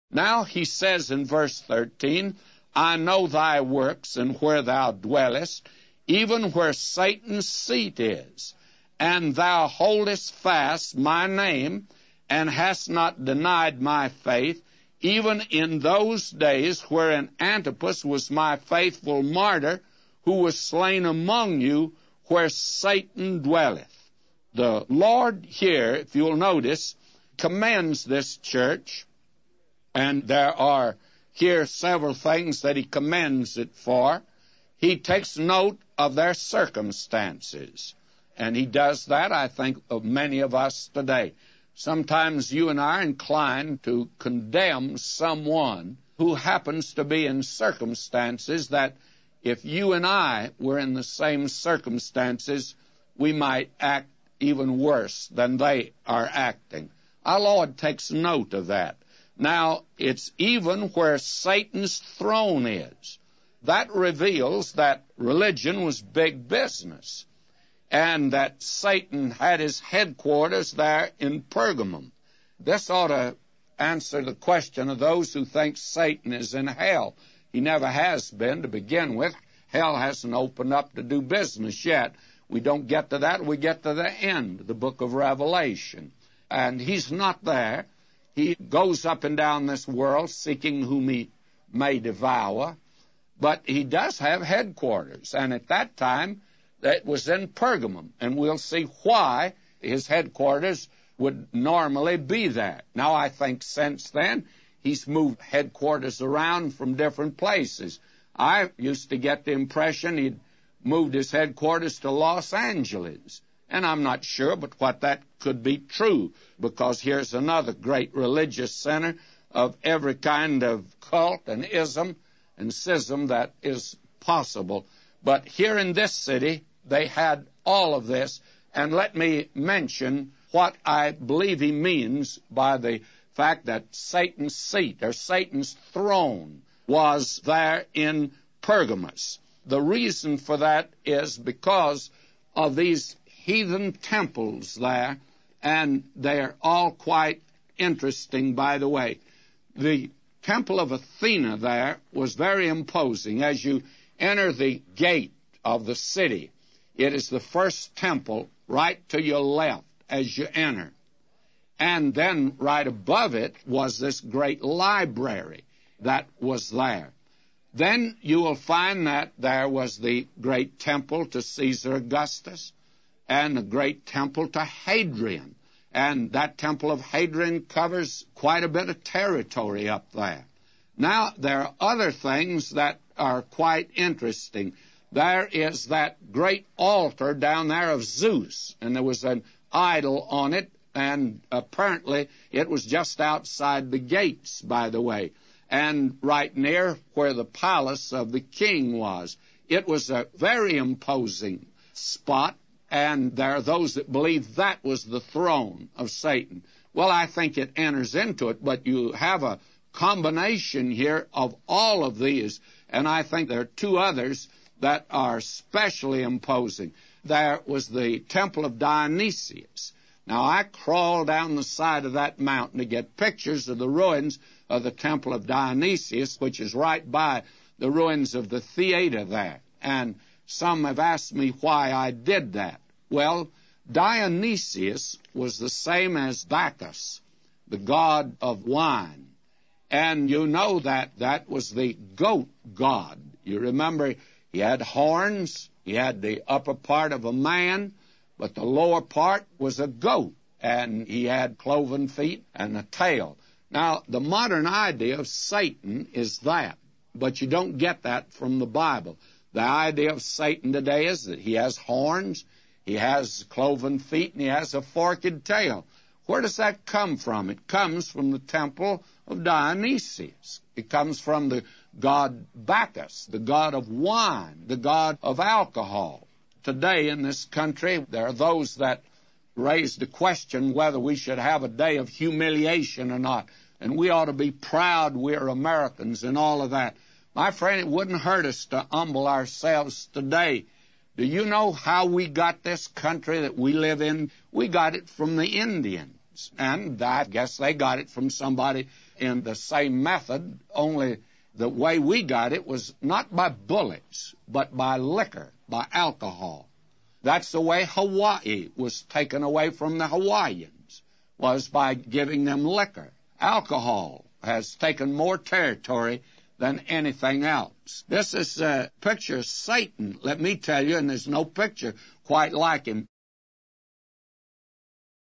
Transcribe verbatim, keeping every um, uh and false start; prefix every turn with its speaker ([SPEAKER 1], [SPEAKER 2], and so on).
[SPEAKER 1] Now he says in verse thirteen, I know thy works and where thou dwellest, even where Satan's seat is. And thou holdest fast my name, and hast not denied my faith, even in those days wherein Antipas was my faithful martyr, who was slain among you, where Satan dwelleth. The Lord here, if you'll notice, commends this church, and there are here several things that he commends it for. He takes note of their circumstances, and he does that, I think, of many of us today. Sometimes you and I are inclined to condemn someone who happens to be in circumstances that if you and I were in the same circumstances, we might act even worse than they are acting. Our Lord takes note of that. Now, it's even where Satan's throne is. That reveals that religion was big business, and that Satan had his headquarters there in Pergamum. This ought to answer the question of those who think Satan is in hell. He never has been to begin with. Hell hasn't opened up to do business yet. We don't get to that. We get to the end, the book of Revelation. And he's not there. He goes up and down this world seeking whom he may devour. But he does have headquarters. And at that time, that was in Pergamum. And we'll see why his headquarters would normally be there. Now, I think since then, he's moved headquarters around from different places. I used to get the impression he'd moved his headquarters to Los Angeles. And I'm not sure but what that could be true, because here's another great religious center of every kind of cult and ism and schism that is possible. But here in this city, they had all of this. And let me mention what I believe he means by the fact that Satan's seat, or Satan's throne, was there in Pergamos. The reason for that is because of these heathen temples there, and they're all quite interesting, by the way. The temple of Athena there was very imposing. As you enter the gate of the city, it is the first temple right to your left as you enter. And then right above it was this great library that was there. Then you will find that there was the great temple to Caesar Augustus and the great temple to Hadrian. And that temple of Hadrian covers quite a bit of territory up there. Now, there are other things that are quite interesting. There is that great altar down there of Zeus, and there was an idol on it, and apparently it was just outside the gates, by the way, and right near where the palace of the king was. It was a very imposing spot, and there are those that believe that was the throne of Satan. Well, I think it enters into it, but you have a combination here of all of these, and I think there are two others that are especially imposing. There was the temple of Dionysius. Now, I crawled down the side of that mountain to get pictures of the ruins of the temple of Dionysius, which is right by the ruins of the theater there. And some have asked me why I did that. Well, Dionysius was the same as Bacchus, the god of wine. And you know that that was the goat god. You remember he had horns, he had the upper part of a man, but the lower part was a goat, and he had cloven feet and a tail. Now, the modern idea of Satan is that, but you don't get that from the Bible. The idea of Satan today is that he has horns, he has cloven feet, and he has a forked tail. Where does that come from? It comes from the temple of Dionysius. It comes from the god Bacchus, the god of wine, the god of alcohol. Today in this country, there are those that raise the question whether we should have a day of humiliation or not. And we ought to be proud we're Americans and all of that. My friend, it wouldn't hurt us to humble ourselves today. Do you know how we got this country that we live in? We got it from the Indians. bullets. And I guess they got it from somebody in the same method, only the way we got it was not by bullets, but by liquor, by alcohol. That's the way Hawaii was taken away from the Hawaiians, was by giving them liquor. Alcohol has taken more territory than anything else. This is a picture of Satan, let me tell you, and there's no picture quite like him.